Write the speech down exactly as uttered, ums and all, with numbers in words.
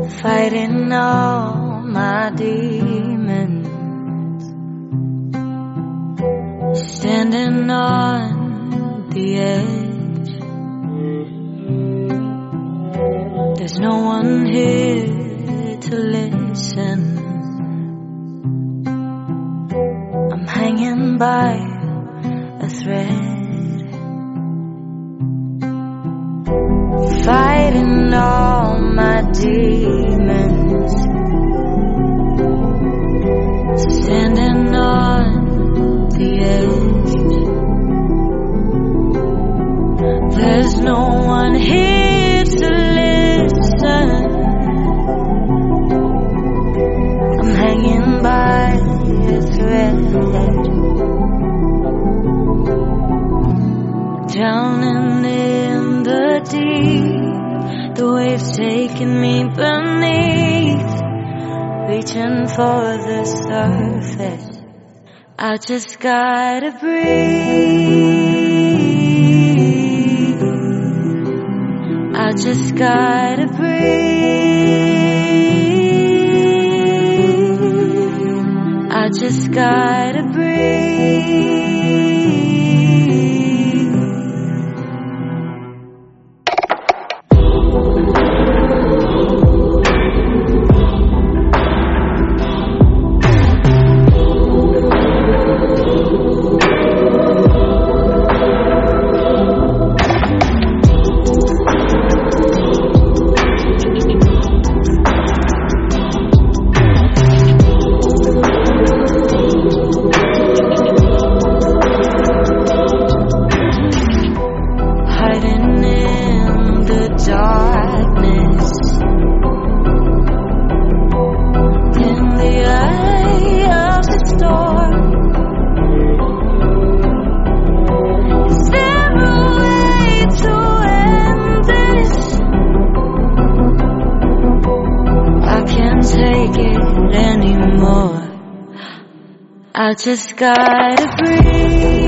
fighting all my demons, standing on the edge. There's no one here to listen. I'm hanging by a thread, fighting all my demons, standing on the edge. There's no one here to listen. I'm hanging by a thread, drowning in the deep, the waves taking me beneath, reaching for the surface. I just gotta breathe. I just gotta breathe. I just gotta breathe. Darkness, in the eye of the storm, is there a way to end this? I can't take it anymore. I just gotta breathe.